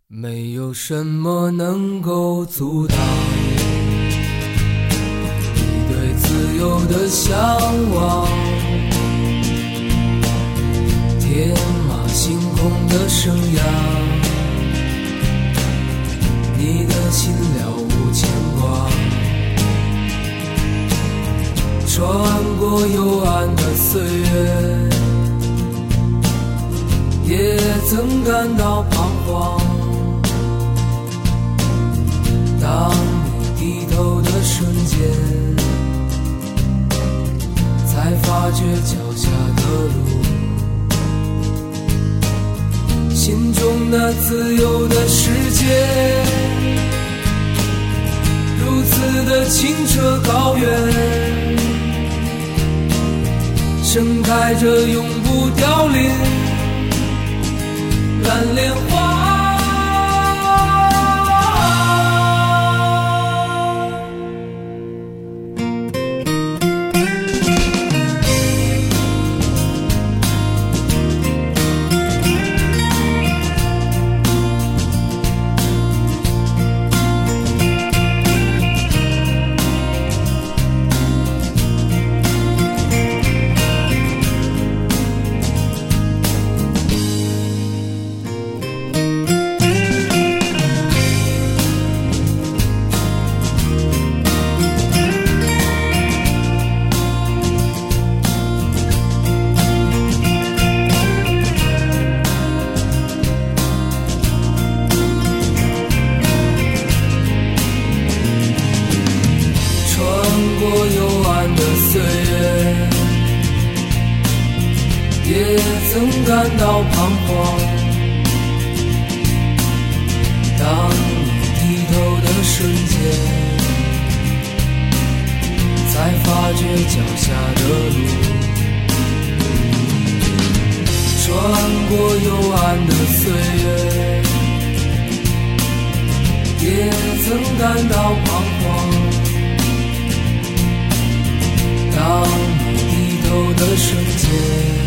没有什么能够阻挡你对自由的向往，天马行空的生涯，你的心了无牵挂，穿过幽暗的岁月，也曾感到彷徨。当你低头的瞬间，才发觉脚下的路，心中那自由的世界，如此的清澈高远，盛开着永不凋零蓝莲花。也曾感到彷徨，当你低头的瞬间，才发觉脚下的路，穿过幽暗的岁月，也曾感到彷徨，当你低头的瞬间，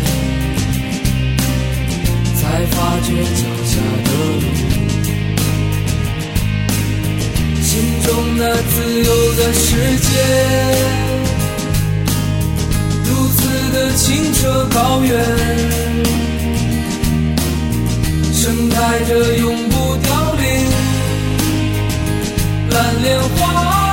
才发觉脚下的路，心中那自由的世界，如此的清澈高远，盛开着永不凋零蓝莲花。